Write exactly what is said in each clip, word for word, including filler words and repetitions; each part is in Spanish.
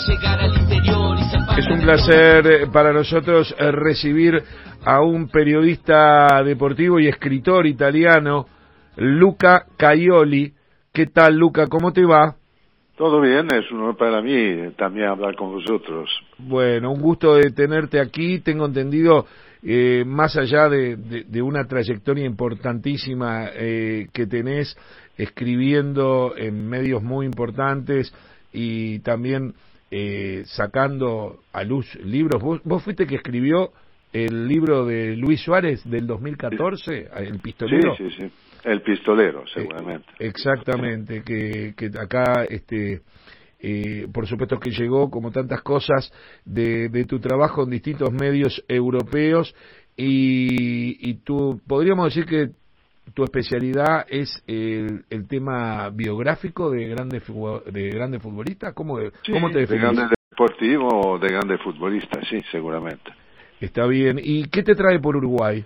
llegar al interior y se Es un placer para nosotros recibir a un periodista deportivo y escritor italiano, Luca Caioli. ¿Qué tal, Luca? ¿Cómo te va? Todo bien, es un honor para mí también hablar con vosotros. Bueno, un gusto de tenerte aquí. Tengo entendido, eh, más allá de, de, de una trayectoria importantísima eh, que tenés escribiendo en medios muy importantes y también eh, sacando a luz libros. ¿Vos, vos fuiste que escribió el libro de Luis Suárez del dos mil catorce, El Pistolero? Sí, sí, sí. El Pistolero, seguramente. Eh, exactamente, que, que acá, este, eh, por supuesto que llegó, como tantas cosas, de, de tu trabajo en distintos medios europeos y, y tú, podríamos decir que tu especialidad es el, el tema biográfico de grandes de grandes futbolistas. ¿Cómo, sí, ¿cómo te defines? De grande deportivo o de grande futbolista, sí, seguramente. Está bien. ¿Y qué te trae por Uruguay?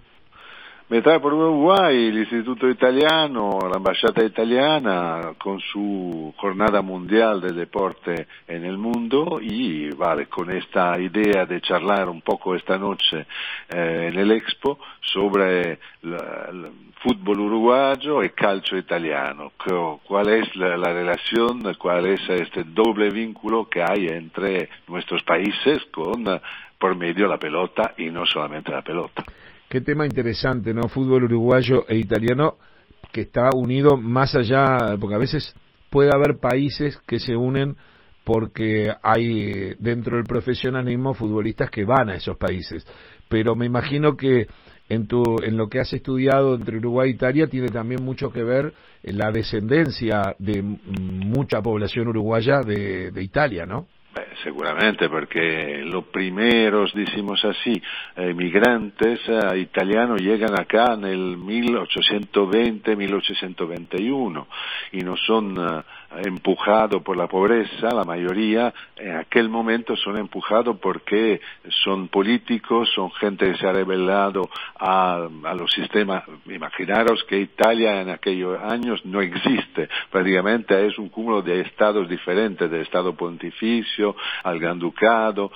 Me trae por Uruguay el Instituto Italiano, la Embajada Italiana, con su Jornada Mundial del Deporte en el mundo y vale, con esta idea de charlar un poco esta noche eh, en el Expo sobre el fútbol uruguayo y calcio italiano. ¿Cuál es la, la relación, cuál es este doble vínculo que hay entre nuestros países con, por medio de la pelota y no solamente la pelota? Qué tema interesante, ¿no? Fútbol uruguayo e italiano que está unido más allá, porque a veces puede haber países que se unen porque hay dentro del profesionalismo futbolistas que van a esos países. Pero me imagino que en tu en lo que has estudiado entre Uruguay e Italia tiene también mucho que ver la descendencia de mucha población uruguaya de, de Italia, ¿no? Seguramente, porque los primeros, decimos así, emigrantes eh, italianos llegan acá en el mil ochocientos veinte, mil ochocientos veintiuno y no son uh, empujados por la pobreza, la mayoría en aquel momento son empujados porque son políticos, son gente que se ha rebelado a, a los sistemas. Imaginaros que Italia en aquellos años no existe, prácticamente es un cúmulo de estados diferentes, del estado pontificio al Gran Ducado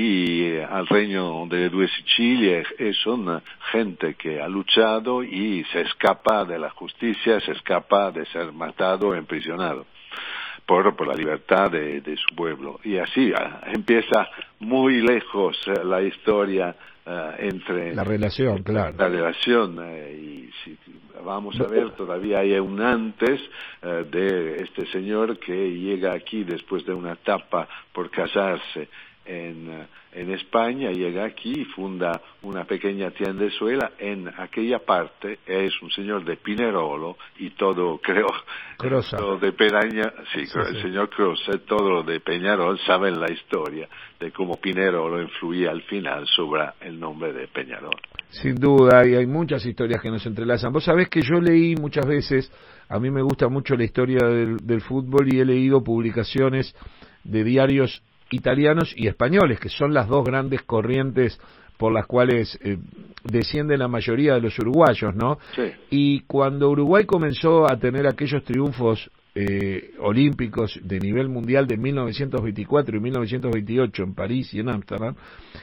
y eh, al Reino de Due Sicilie, e son gente que ha luchado y se escapa de la justicia, se escapa de ser matado o emprisionado por, por la libertad de, de su pueblo. Y así uh, empieza muy lejos uh, la historia uh, entre... La relación, claro. La relación, uh, y si vamos a ver, todavía hay un antes uh, de este señor que llega aquí después de una etapa por casarse en, uh, en España, llega aquí y funda una pequeña tiendezuela en aquella parte, es un señor de Pinerolo y todo, creo, Crosa. todo de Peña, sí, sí, el sí. señor Crosa, todo lo de Peñarol, saben la historia de cómo Pinerolo influía al final sobre el nombre de Peñarol. Sin duda, y hay muchas historias que nos entrelazan. Vos sabés que yo leí muchas veces, a mí me gusta mucho la historia del, del fútbol y he leído publicaciones de diarios italianos y españoles, que son las dos grandes corrientes por las cuales eh, desciende la mayoría de los uruguayos, ¿no? Sí. Y cuando Uruguay comenzó a tener aquellos triunfos eh, olímpicos de nivel mundial de mil novecientos veinticuatro y mil novecientos veintiocho en París y en Ámsterdam,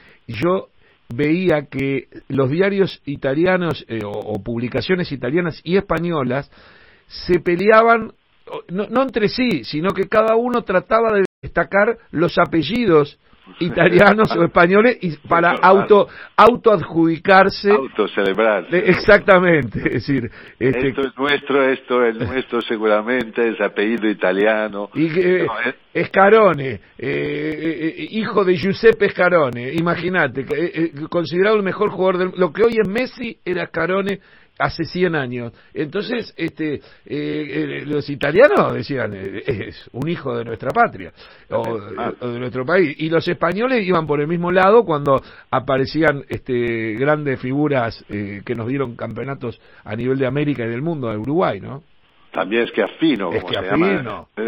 yo veía que los diarios italianos eh, o, o publicaciones italianas y españolas se peleaban, no, no entre sí, sino que cada uno trataba de destacar los apellidos italianos o españoles y para auto autoadjudicarse, autocelebrarse. Exactamente, es decir, este, esto es nuestro, esto es nuestro, seguramente es apellido italiano. Y que, no, es... Scarone, eh, eh, hijo de Giuseppe Scarone, imagínate, eh, eh, considerado el mejor jugador del lo que hoy es Messi, era Scarone hace cien años. Entonces, este, eh, eh, los italianos decían, eh, es un hijo de nuestra patria, o, ah. o de nuestro país. Y los españoles iban por el mismo lado cuando aparecían este, grandes figuras eh, que nos dieron campeonatos a nivel de América y del mundo, de Uruguay, ¿no? también Schiaffino, como se llama, eh,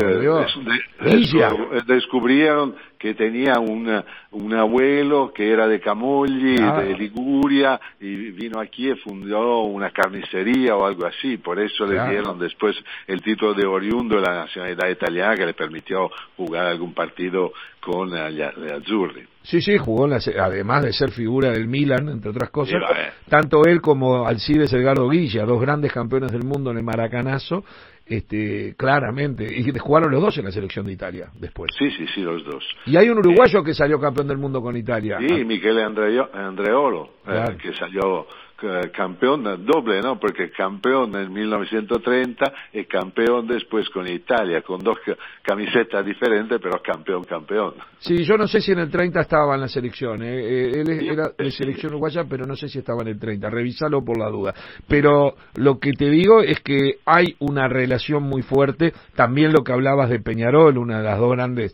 des, descubrieron que tenía un, un abuelo que era de Camogli, claro, de Liguria, y vino aquí y fundó una carnicería o algo así, por eso claro, le dieron después el título de oriundo de la nacionalidad italiana, que le permitió jugar algún partido con gli azzurri. Sí, sí, jugó, la, además de ser figura del Milan, entre otras cosas, sí, tanto él como Alcides Edgardo Guilla, dos grandes campeones del mundo en el Maracanazo, este, claramente, y jugaron los dos en la selección de Italia después. Sí, sí, sí, los dos. Y hay un uruguayo eh, que salió campeón del mundo con Italia. Sí, Michele Andreo, Andreolo, claro, eh, que salió campeón doble, ¿no? Porque campeón en mil novecientos treinta y campeón después con Italia, con dos camisetas diferentes, pero campeón, campeón. Sí, yo no sé si en el treinta estaba en la selección, ¿eh? Él era de selección uruguaya, pero no sé si estaba en el treinta, revísalo por la duda. Pero lo que te digo es que hay una relación muy fuerte, también lo que hablabas de Peñarol, una de las dos grandes...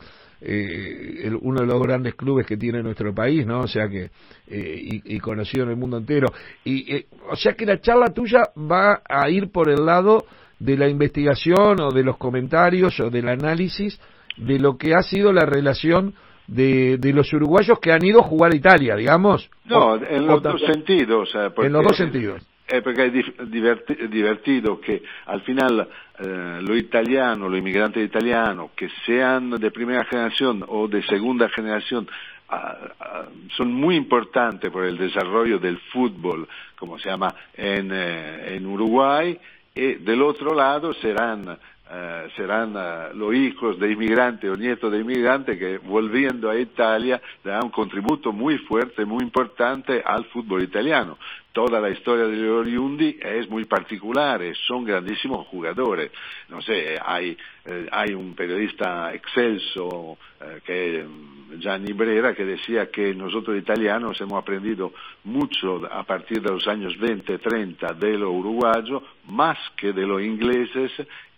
Eh, el, uno de los grandes clubes que tiene nuestro país, ¿no? O sea que eh, y, y conocido en el mundo entero. Y eh, o sea que la charla tuya va a ir por el lado de la investigación o de los comentarios o del análisis de lo que ha sido la relación de, de los uruguayos que han ido a jugar a Italia, digamos. No, o, en los dos sentidos. Eh, en los dos sentidos. Eh, perché è diverti- divertido che al final eh, lo italiano, lo inmigrante italiano, que sean de primera generación o de segunda generación, uh, uh, son muy importantes por el desarrollo del fútbol, como se llama en, eh, en Uruguay, y del otro lado serán Uh, serán uh, los hijos de inmigrantes o nietos de inmigrantes que volviendo a Italia dan un contributo muy fuerte, muy importante al fútbol italiano. Toda la historia de los oriundi es muy particular, son grandísimos jugadores. No sé, hay, eh, hay un periodista excelso eh, que Gianni Brera, que decía que nosotros italianos hemos aprendido mucho a partir de los años veinte, treinta de lo uruguayo, más que de los ingleses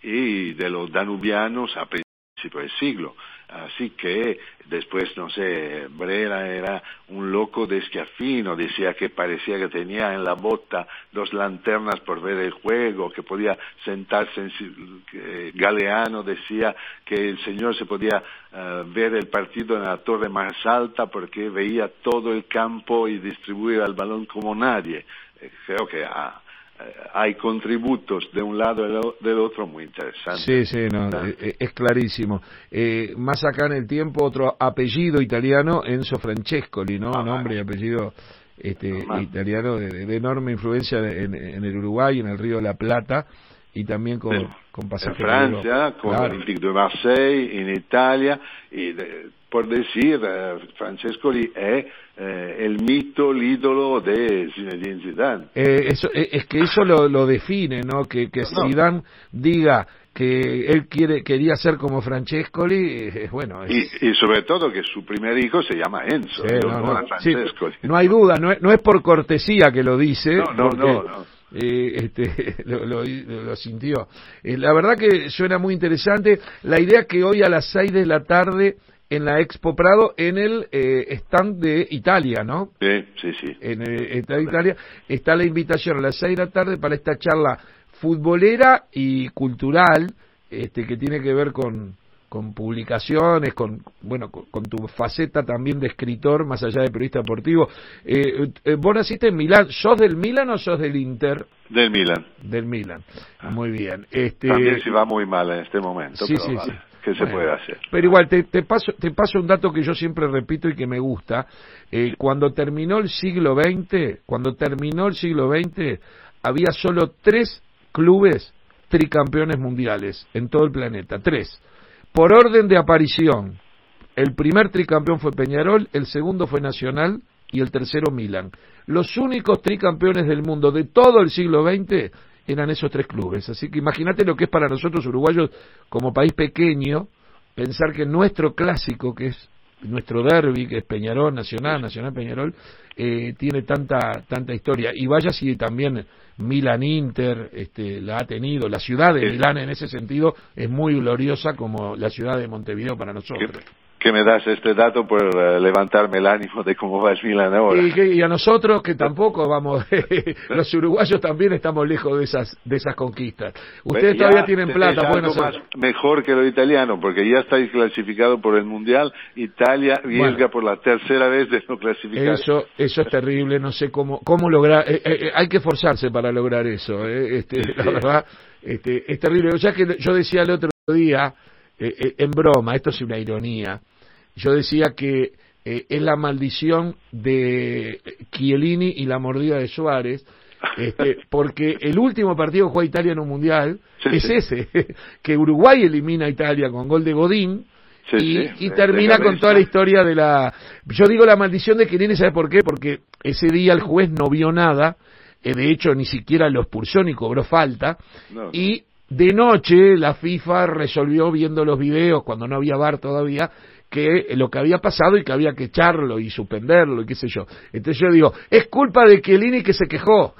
y de los danubianos a principios del siglo. Así que después, no sé, Brera era un loco de Schiaffino, decía que parecía que tenía en la bota dos lanternas por ver el juego, que podía sentarse en... Eh, Galeano decía que el señor se podía uh, ver el partido en la torre más alta porque veía todo el campo y distribuía el balón como nadie. Eh, creo que... Ah, hay contributos de un lado y del otro muy interesantes. Sí, sí, no, ¿no? Es, es clarísimo. Eh, más acá en el tiempo, otro apellido italiano, Enzo Francescoli, ¿no? Ah, nombre y apellido este, no, italiano de, de enorme influencia en, en el Uruguay, en el Río de la Plata, y también con, sí, con pasaje. En Francia, con claro, el Olympique de Marseille, en Italia, y de, por decir, eh, Francescoli es eh, el mito, el ídolo de Zinedine Zidane. Eh, eso, eh, es que eso lo, lo define, ¿no? Que, que no, Zidane no. diga que él quiere quería ser como Francescoli, eh, bueno. Es... Y, y sobre todo que su primer hijo se llama Enzo, sí, no, no, Francescoli. Sí, no hay duda, no es, no es por cortesía que lo dice. No, no, porque... no. no. Eh, este, lo, lo, lo sintió. Eh, la verdad que suena muy interesante. La idea que hoy a las seis de la tarde en la Expo Prado, en el eh, stand de Italia, ¿no? Sí, sí, sí. En el stand de Italia está la invitación a las seis de la tarde para esta charla futbolera y cultural, este, que tiene que ver con con publicaciones, con bueno, con, con tu faceta también de escritor, más allá de periodista deportivo. Eh, eh, vos naciste en Milán, ¿sos del Milán o sos del Inter? Del Milán. Del Milán, muy bien. Este... También se va muy mal en este momento, sí, pero sí, vale. sí. ¿Qué se bueno, puede hacer? Pero igual, te, te, paso, te paso un dato que yo siempre repito y que me gusta. Eh, cuando terminó el siglo veinte, cuando terminó el siglo veinte, había solo tres clubes tricampeones mundiales en todo el planeta, tres. Por orden de aparición, el primer tricampeón fue Peñarol, el segundo fue Nacional y el tercero Milan. Los únicos tricampeones del mundo de todo el siglo veinte eran esos tres clubes. Así que imagínate lo que es para nosotros uruguayos, como país pequeño, pensar que nuestro clásico, que es nuestro derbi, que es Peñarol, Nacional, Nacional Peñarol, eh, tiene tanta tanta historia. Y vaya si también Milan Inter este, la ha tenido. La ciudad de Milán en ese sentido es muy gloriosa como la ciudad de Montevideo para nosotros. que me das este dato por uh, levantarme el ánimo de cómo va el Milan ahora. Y, que, y a nosotros que tampoco vamos, los uruguayos también estamos lejos de esas de esas conquistas. Ustedes ya todavía tienen plata, algo bueno, más mejor que lo italiano, porque ya estáis clasificado por el Mundial. Italia riesga bueno, por la tercera vez de no clasificar. Eso, eso es terrible, no sé cómo cómo lograr, eh, eh, hay que esforzarse para lograr eso, eh, este, sí, la sí. verdad, este, es terrible. Ya que yo decía el otro día, eh, eh, en broma, esto es una ironía, yo decía que eh, es la maldición de Chiellini y la mordida de Suárez, este, porque el último partido que juega Italia en un mundial sí, es sí. ese, que Uruguay elimina a Italia con gol de Godín sí, y, sí. y termina con toda la historia de la... Yo digo la maldición de Chiellini, ¿sabes por qué? Porque ese día el juez no vio nada, eh, de hecho ni siquiera lo expulsó ni cobró falta, no, no. y de noche la FIFA resolvió viendo los videos, cuando no había V A R todavía, que lo que había pasado y que había que echarlo y suspenderlo y qué sé yo. Entonces yo digo, es culpa de Chiellini que se quejó,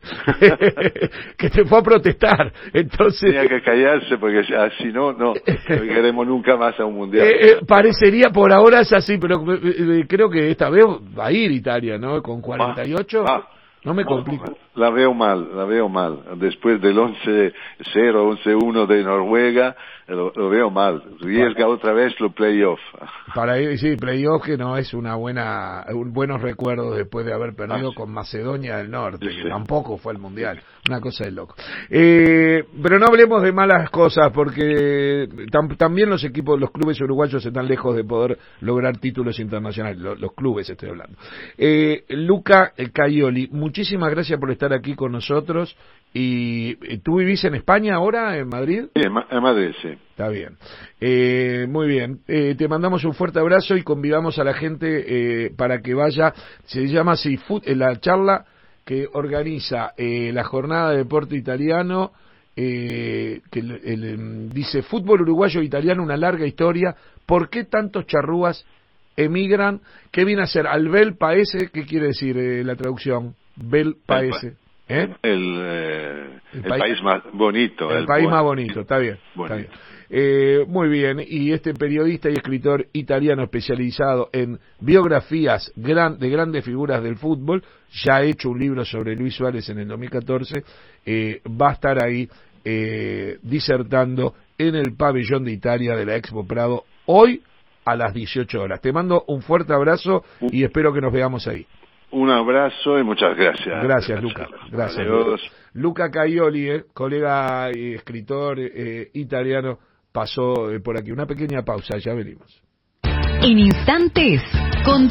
que se fue a protestar. Entonces tenía que callarse porque si no, no llegaremos nunca más a un mundial. Eh, eh, parecería por ahora es así, pero eh, creo que esta vez va a ir Italia, ¿no? Con cuarenta y ocho. Ah, ah. No me complico. La veo mal, la veo mal. Después del once cero, once uno de Noruega, lo, lo veo mal. Riesga para, otra vez los playoffs. Para ir, sí, playoffs que no es una buena, un buenos recuerdos después de haber perdido ah, con Macedonia del Norte, sí, que tampoco fue el mundial. Una cosa de loco. Eh, pero no hablemos de malas cosas, porque tam, también los equipos, los clubes uruguayos están lejos de poder lograr títulos internacionales. Los, los clubes estoy hablando. Eh, Luca Caioli, muchísimas gracias por estar aquí con nosotros. ¿Y tú vivís en España ahora, en Madrid? Sí, en, Ma- en Madrid, sí. Está bien. Eh, muy bien. Eh, te mandamos un fuerte abrazo y convidamos a la gente eh, para que vaya. Se llama así, fut- la charla que organiza eh, la jornada de deporte italiano, eh, que el, el, dice Fútbol uruguayo e italiano, una larga historia. ¿Por qué tantos charrúas emigran? ¿Qué viene a ser? Al bel paese, ¿qué quiere decir eh, la traducción? Bel paese. ¿Eh? El, eh, el, el país, país más bonito. El, el país más bonito, está bien. Está bien. Eh, muy bien, y este periodista y escritor italiano especializado en biografías gran, de grandes figuras del fútbol, ya ha hecho un libro sobre Luis Suárez en el dos mil catorce, eh, va a estar ahí eh, disertando en el pabellón de Italia de la Expo Prado hoy a las dieciocho horas. Te mando un fuerte abrazo y espero que nos veamos ahí. Un abrazo y muchas gracias. Gracias, Luca. Gracias. Adiós. Luca Caioli, eh, colega y escritor eh, italiano, pasó eh, por aquí. Una pequeña pausa, ya venimos. En instantes, con